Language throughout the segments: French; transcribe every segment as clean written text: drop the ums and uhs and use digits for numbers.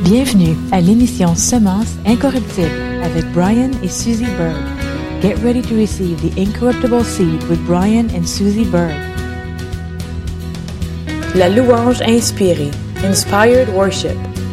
Bienvenue à l'émission Semences incorruptibles avec Brian et Susie Berg. Get ready to receive the incorruptible seed with Brian and Susie Berg. La louange inspirée, Inspired Worship.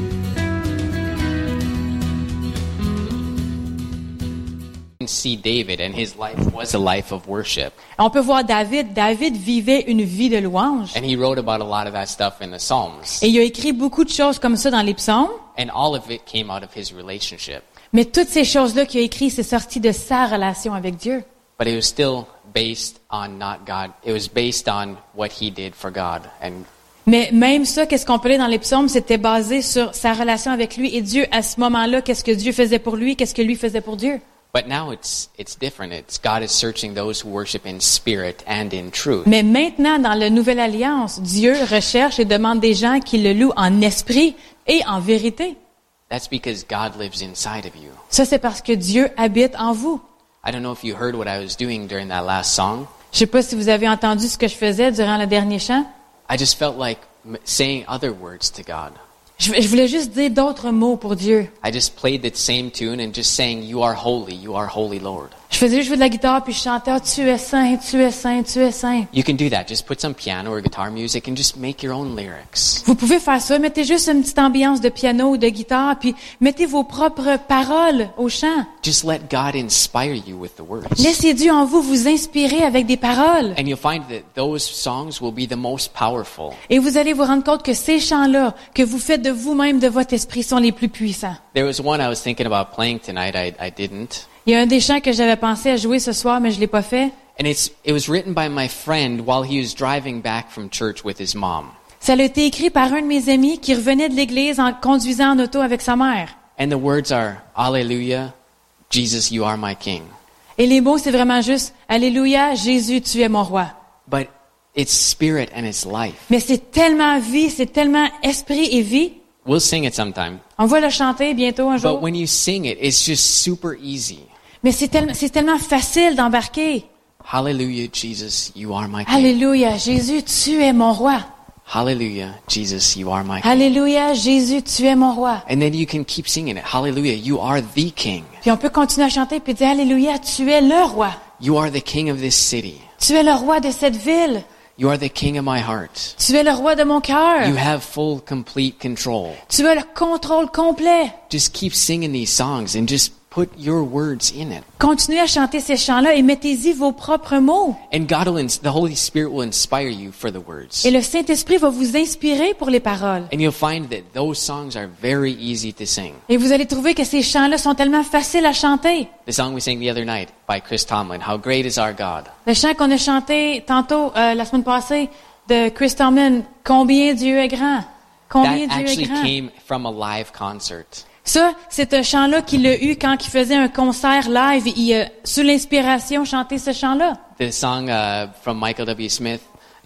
See David, and his life was a life of worship. On peut voir David. David vivait une vie de louange. And he wrote about a lot of that stuff in the Psalms. Et il a écrit beaucoup de choses comme ça dans les psaumes. And all of it came out of his relationship. Mais toutes ces choses-là qu'il a écrites, c'est sorti de sa relation avec Dieu. But it was still based on not God. It was based on what he did for God. And Mais même ça, qu'est-ce qu'on peut lire dans les psaumes, c'était basé sur sa relation avec lui et Dieu. À ce moment-là, qu'est-ce que Dieu faisait pour lui, qu'est-ce que lui faisait pour Dieu. But now it's different. It's God is searching those who worship in spirit and in truth. Mais maintenant, dans la Nouvelle Alliance, Dieu recherche et demande des gens qui le louent en esprit et en vérité. That's because God lives inside of you. Ça, c'est parce que Dieu habite en vous. I don't know if you heard what I was doing during that last song. Je sais pas si vous avez entendu ce que je faisais durant le dernier chant. I just felt like saying other words to God. Je voulais juste dire d'autres mots pour Dieu. I just played the same tune and just saying, you are holy Lord. Je faisais juste jouer de la guitare puis je chantais, oh, tu es saint, tu es saint, tu es saint. You can do that. Just put some piano or guitar music and just make your own lyrics. Vous pouvez faire ça, mettez juste une petite ambiance de piano ou de guitare puis mettez vos propres paroles au chant. Just let God inspire you with the words. Laissez Dieu en vous inspirer avec des paroles. And you'll find that those songs will be the most powerful. Et vous allez vous rendre compte que ces chants-là que vous faites de vous-même, de votre esprit, sont les plus puissants. There was one I was thinking about playing tonight. I didn't. Il y a un des chants que j'avais pensé à jouer ce soir, mais je l'ai pas fait. And it was written by my friend while he was driving back from church with his mom. Ça a été écrit par un de mes amis qui revenait de l'église en conduisant en auto avec sa mère. And the words are, Alleluia, Jesus, you are my king. Et les mots, c'est vraiment juste, Alléluia, Jésus, tu es mon roi. But it's spirit and it's life. Mais c'est tellement vie, c'est tellement esprit et vie. We'll sing it sometime. On va le chanter bientôt un jour. But when you sing it, it's just super easy. Mais c'est tellement facile d'embarquer. Hallelujah, Jesus, you are my king. Alléluia, Jésus, tu es mon roi. Hallelujah, Jesus, you are my king. Alléluia, Jésus, tu es mon roi. And then you can keep singing it. Hallelujah, you are the king. Puis on peut continuer à chanter puis dire Alléluia, tu es le roi. You are the king of this city. Tu es le roi de cette ville. You are the king of my heart. Tu es le roi de mon cœur. You have full, complete control. Tu as le contrôle complet. Just keep singing these songs and just put your words in it. Continuez à chanter ces chants-là et mettez-y vos propres mots. And the Holy Spirit will inspire you for the words. Et le Saint-Esprit va vous inspirer pour les paroles. And you'll find that those songs are very easy to sing. Et vous allez trouver que ces chants-là sont tellement faciles à chanter. The song we sang the other night by Chris Tomlin, How Great is Our God. Le chant qu'on a chanté tantôt, la semaine passée, de Chris Tomlin, Combien Dieu est grand. Combien That Dieu est actually grand. came from a live concert. Ça, c'est un chant-là qu'il a eu quand il faisait un concert live. Il a, sous l'inspiration, chanté ce chant-là. The song from Michael W. Smith,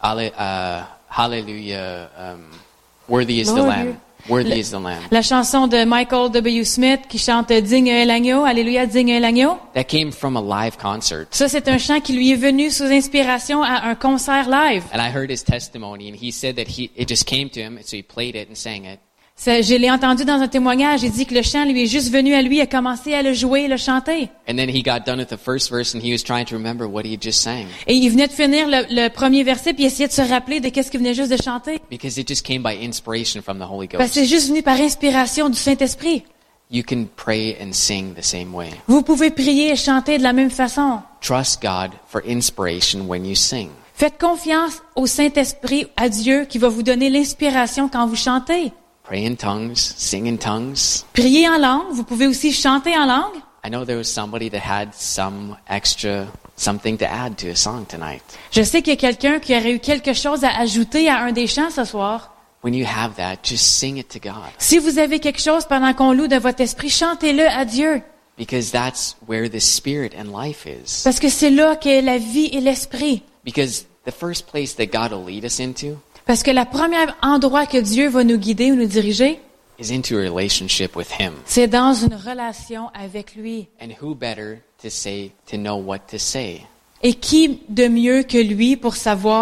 Hallelujah, Worthy is the Lord, Lamb. Worthy is the Lamb. La chanson de Michael W. Smith qui chante Digne est l'agneau, Alléluia, digne est l'agneau. That came from a live concert. Ça, c'est un chant qui lui est venu sous inspiration à un concert live. And I heard his testimony, and he said that it just came to him, so he played it and sang it. Je l'ai entendu dans un témoignage. Il dit que le chant lui est juste venu à lui. Il a commencé à le jouer, le chanter. And then he got done with the first verse, and he was trying to remember what he had just sang. Et il venait de finir le premier verset, puis il essayait de se rappeler de qu'est-ce qu'il venait juste de chanter. Because it just came by inspiration from the Holy Parce que c'est Ghost. juste venu par inspiration du Saint-Esprit. You can pray and sing the same way. Vous pouvez prier et chanter de la même façon. Trust God for inspiration when you sing. Faites confiance au Saint-Esprit, à Dieu, qui va vous donner l'inspiration quand vous chantez. Pray in tongues, sing in tongues. Priez en langue. Vous pouvez aussi chanter en langue. I know there was somebody that had something to add to a song tonight. Je sais qu'il y a quelqu'un qui aurait eu quelque chose à ajouter à un des chants ce soir. When you have that, just sing it to God. Si vous avez quelque chose pendant qu'on loue de votre esprit, chantez-le à Dieu. Because that's where the spirit and life is. Parce que c'est là qu'est la vie et l'esprit. Because the first place that God will lead us into Parce que le premier endroit que Dieu va nous guider ou nous diriger, is into a relationship with Him. c'est dans une relation avec lui. And who better to know what to say? Et qui de mieux que lui pour savoir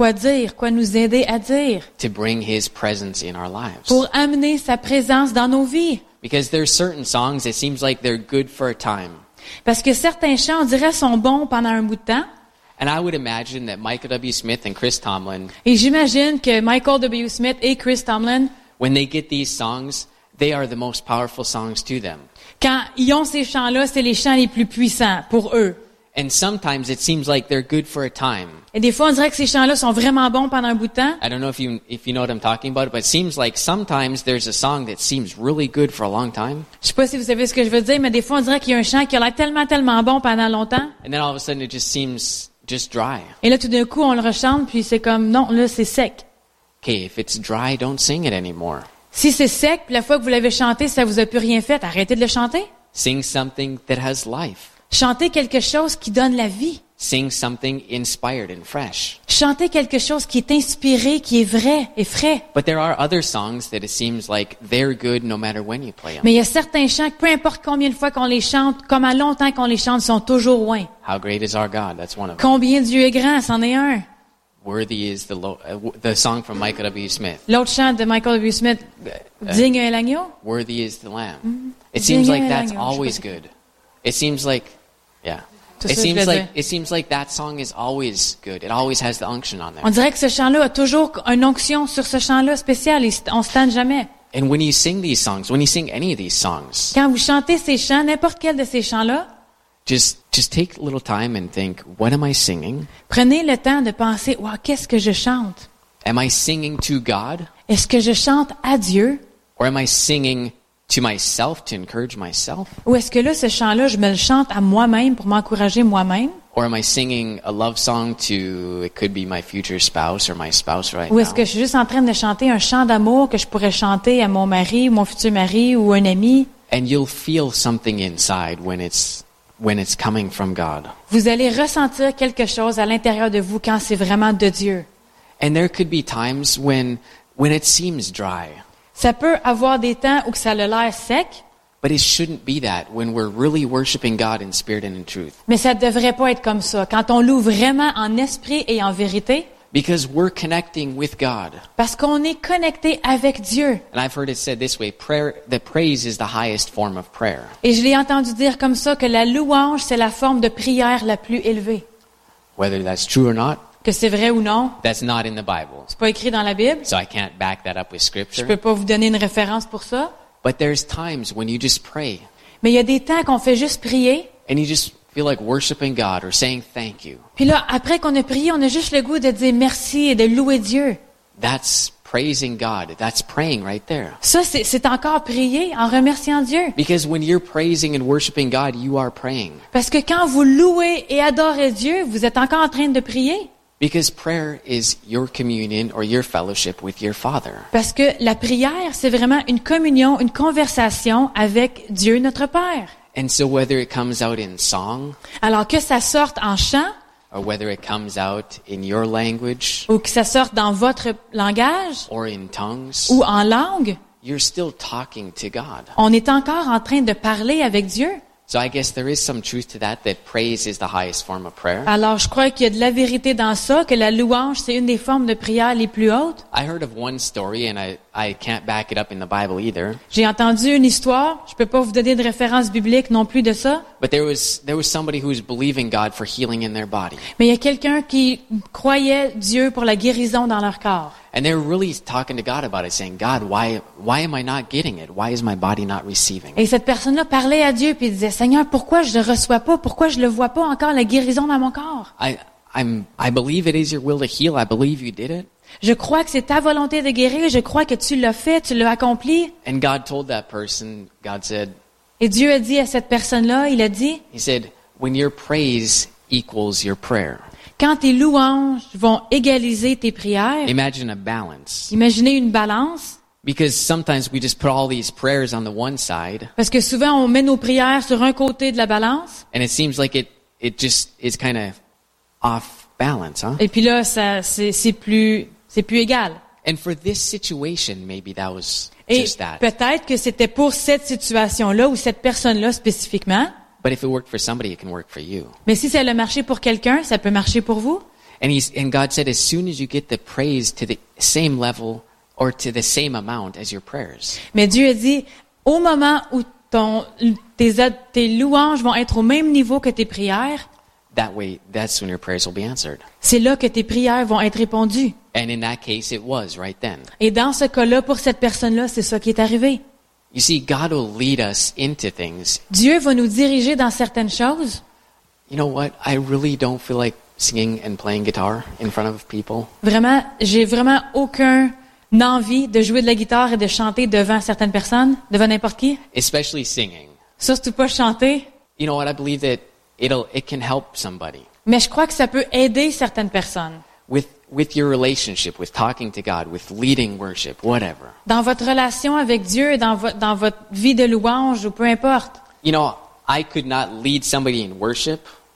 quoi dire, quoi nous aider à dire, to bring His presence in our lives. pour amener sa présence dans nos vies. Because there's certain songs that seems like they're good for a time. Parce que certains chants, on dirait, sont bons pendant un bout de temps. And I would imagine that Michael W. Smith and Chris Tomlin, Et j'imagine que Michael W. Smith et Chris Tomlin, when they get these songs, they are the most powerful songs to them. quand ils ont ces chants-là, c'est les chants les plus puissants pour eux. And sometimes it seems like they're good for a time. Et des fois, on dirait que ces chants-là sont vraiment bons pendant un bout de temps. I don't know if you know what I'm talking about, but it seems like sometimes there's a song that seems really good for a long time, Je sais pas si vous savez ce que je veux dire, mais des fois, on dirait qu'il y a un chant qui a l'air tellement bon pendant longtemps. and then all of a sudden it just seems just dry. Et là, tout d'un coup, on le rechante, puis c'est comme, non, là, c'est sec. Okay, if it's dry, don't sing it anymore. Si c'est sec, puis la fois que vous l'avez chanté, ça vous a plus rien fait, arrêtez de le chanter. Sing something that has life. Chantez quelque chose qui donne la vie. Sing something inspired and fresh. Chantez quelque chose qui est inspiré, qui est vrai et frais. But there are other songs that it seems like they're good no matter when you play them. Mais il y a certains chants que peu importe combien de fois qu'on les chante, comment longtemps qu'on les chante, sont toujours loin. How great is our God? That's one of them. Combien Dieu est grand, c'en est un. Worthy is the song from Michael W. Smith. L'autre chant de Michael W. Smith, Digne est l'agneau. Worthy is the Lamb. It Digne seems like est that's l'agneau. Je always sais pas good. It seems like, yeah. Tout ça, je voulais dire. It seems like that song is always good. It always has the unction on On there. dirait que ce chant-là a toujours une onction sur ce chant-là spécial et on se tente jamais. And when you sing these songs, when you sing any of these songs, Quand vous chantez ces chants, n'importe quel de ces chants-là, just take a little time and think, what am I singing? prenez le temps de penser, wow, qu'est-ce que je chante? Am I singing to God? Est-ce que je chante à Dieu? Or am I singing to myself to encourage myself? Ou est-ce que là, ce chant-là, je me le chante à moi-même pour m'encourager moi-même? Or am I singing a love song to, it could be my future spouse or my spouse right Ou est-ce now? que je suis juste en train de chanter un chant d'amour que je pourrais chanter à mon mari, ou mon futur mari, ou un ami? And you'll feel something inside when it's coming from God. Vous allez ressentir quelque chose à l'intérieur de vous quand c'est vraiment de Dieu. And there could be times when it seems dry. Ça peut avoir des temps où ça a l'air sec, But it shouldn't be that when we're really worshiping God in spirit and in truth. mais ça devrait pas être comme ça. Quand on loue vraiment en esprit et en vérité, Because we're connecting with God. parce qu'on est connecté avec Dieu. And I've heard it said this way, that praise is the highest form of prayer. Et je l'ai entendu dire comme ça, que la louange, c'est la forme de prière la plus élevée. Whether that's true or not, Que c'est vrai ou non, that's not in the Bible. c'est pas écrit dans la Bible. So I can't back that up with Je scripture. peux pas vous donner une référence pour ça. But there's times when you just pray Mais il y a des temps qu'on fait juste prier. and you just feel like worshiping God or saying thank you. Puis là, après qu'on a prié, on a juste le goût de dire merci et de louer Dieu. That's praising God. That's praying right there. Ça, c'est encore prier en remerciant Dieu. Because when you're praising and worshiping God, you are praying. Parce que quand vous louez et adorez Dieu, vous êtes encore en train de prier. Because prayer is your communion or your fellowship with your Father. Parce que la prière, c'est vraiment une communion, une conversation avec Dieu, notre Père. And so whether it comes out in song Alors que ça sorte en chant or whether it comes out in your language ou que ça sorte dans votre langage or in tongues, ou en langue, you're still talking to God. on est encore en train de parler avec Dieu. So I guess there is some truth to that praise is the highest form of prayer. Alors je crois qu'il y a de la vérité dans ça, que la louange, c'est une des formes de prière les plus hautes. I heard of one story, and I can't back it up in the Bible either, J'ai entendu une histoire, je peux pas vous donner de référence biblique non plus de ça, but there was somebody who was believing God for healing in their body. mais il y a quelqu'un qui croyait Dieu pour la guérison dans leur corps. And they were really talking to God about it, saying, God, why am I not getting it? Why is my body not receiving? Et cette personne-là parlait à Dieu puis disait, Seigneur, pourquoi je ne reçois pas, pourquoi je ne vois pas encore la guérison dans mon corps? I believe it is your will to heal. I believe you did it. Je crois que c'est ta volonté de guérir, je crois que tu l'as fait, tu l'as accompli. And God told that person, God said, Et Dieu a dit à cette personne-là, il a dit, He said, when your praise equals your prayer. quand tes louanges vont égaliser tes prières, Imagine a balance. imaginez une balance, Because sometimes we just put all these prayers on the one side, parce que souvent on met nos prières sur un côté de la balance, and it seems like it just is kind of off balance, huh? et puis là, c'est plus égal. And for this situation, maybe that was Et just that. peut-être que c'était pour cette situation-là ou cette personne-là spécifiquement, But if it worked for somebody, it can work for you. mais si ça a marché pour quelqu'un, ça peut marcher pour vous. And God said, as soon as you get the praise to the same level or to the same amount as your prayers, Mais Dieu a dit, au moment où tes louanges vont être au même niveau que tes prières, that's when your prayers will be answered. c'est là que tes prières vont être répondues. And in that case, it was right then. Et dans ce cas-là, pour cette personne-là, c'est ça qui est arrivé. You see, God will lead us into things. Dieu va nous diriger dans certaines choses. You know what? I really don't feel like singing and playing guitar in front of people. Vraiment, j'ai vraiment aucune envie de jouer de la guitare et de chanter devant certaines personnes, devant n'importe qui. Especially singing. Surtout pas chanter. You know what? I believe that it can help somebody. Mais je crois que ça peut aider certaines personnes. With your relationship, with talking to God, with leading worship, whatever. Dans votre relation avec Dieu, dans votre vie de louange ou peu importe. You know, I could not lead somebody in worship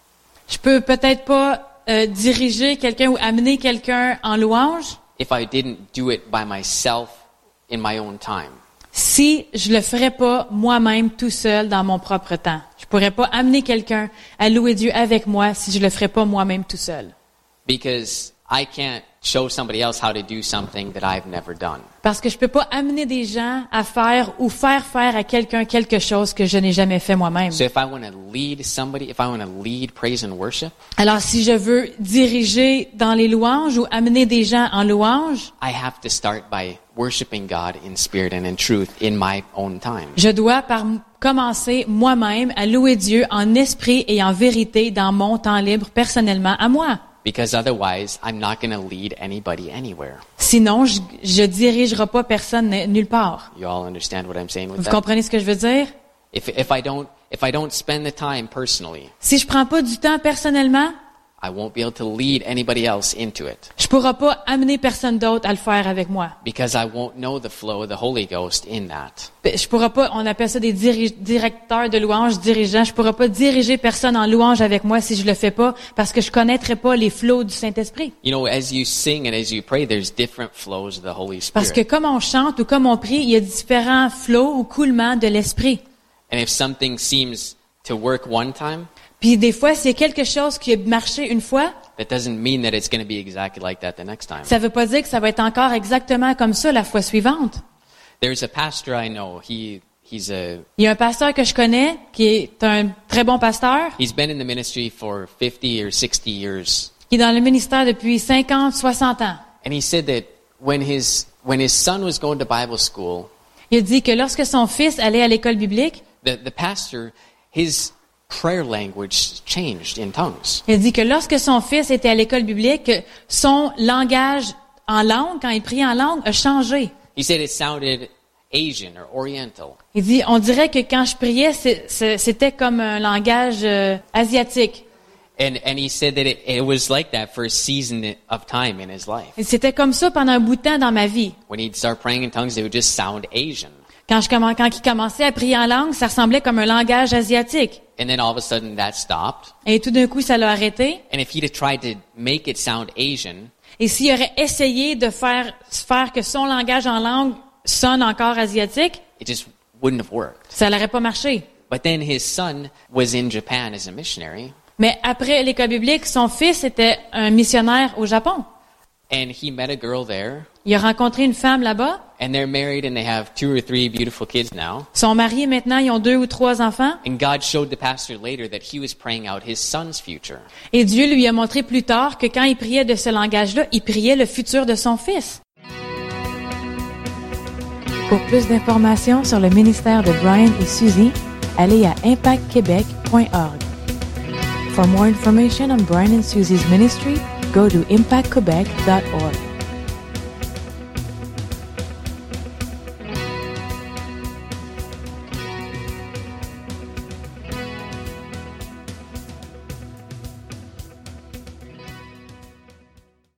Je peux peut-être pas diriger quelqu'un ou amener quelqu'un en louange if I didn't do it by myself in my own time. si je le ferais pas moi-même tout seul dans mon propre temps. Je pourrais pas amener quelqu'un à louer Dieu avec moi si je le ferais pas moi-même tout seul. Because I can't show somebody else how to do something that I've never done. Parce que je peux pas amener des gens à faire ou faire à quelqu'un quelque chose que je n'ai jamais fait moi-même. So if I want to lead somebody, if I want to lead praise and worship, Alors si je veux diriger dans les louanges ou amener des gens en louange, I have to start by worshiping God in spirit and in truth in my own time. je dois commencer moi-même à louer Dieu en esprit et en vérité dans mon temps libre personnellement à moi. Because otherwise, I'm not going to lead anybody anywhere. Sinon, je dirigerai pas personne nulle part. You all understand what I'm saying with Vous that? comprenez ce que je veux dire? If I don't spend the time personally, Si je prends pas du temps personnellement, I won't be able to lead anybody else into it. je pourrai pas amener personne d'autre à le faire avec moi. Because I won't know the flow of the Holy Ghost in that. Je pourrai pas, on appelle ça des directeurs de louange, dirigeants. Je pourrai pas diriger personne en louange avec moi si je le fais pas parce que je connaîtrai pas les flots du Saint-Esprit. You know, as you sing and as you pray, there's different flows of the Holy Parce que Spirit. comme on chante ou comme on prie, il y a différents flots ou coulements de l'Esprit. And if something seems to work one time, Puis des fois, c'est quelque chose qui a marché une fois, that doesn't mean that it's going to be exactly like that the next time. ça veut pas dire que ça va être encore exactement comme ça la fois suivante. There's a pastor I know. He's Il y a un pasteur que je connais qui est un très bon pasteur, he's been in the ministry for 50 or 60 years. qui est dans le ministère depuis 50, 60 ans. And he said that when his son was going to Bible school, Il a dit que lorsque son fils allait à l'école biblique, the pastor, his prayer language changed in tongues. il a dit que lorsque son fils était à l'école biblique, son langage en langue, quand il priait en langue, a changé. He said it sounded Asian or Oriental. Il dit, on dirait que quand je priais, c'était comme un langage asiatique. And he said that it was like that for a season of time in his life. Et c'était comme ça pendant un bout de temps dans ma vie. When he'd start praying in tongues, it would just sound Asian. Quand il commençait à prier en langue, ça ressemblait comme un langage asiatique. And then all of a sudden that stopped. Et tout d'un coup, ça l'a arrêté. And if he'd have tried to make it sound Asian, Et s'il aurait essayé de faire que son langage en langue sonne encore asiatique, it just wouldn't have worked. ça n'aurait pas marché. But then his son was in Japan as a missionary, Mais après l'école biblique, son fils était un missionnaire au Japon. and he met a girl there, Il a rencontré une femme là-bas. and they're married and they have 2 or 3 beautiful kids now. Ils sont mariés maintenant, ils ont 2 ou 3 enfants. And God showed the pastor later that he was praying out his son's future. Et Dieu lui a montré plus tard que quand il priait de ce langage-là, il priait le futur de son fils. Pour plus d'informations sur le ministère de Brian et Suzy, allez à impactquebec.org. For more information on Brian and Suzy's ministry, go to impactquebec.org.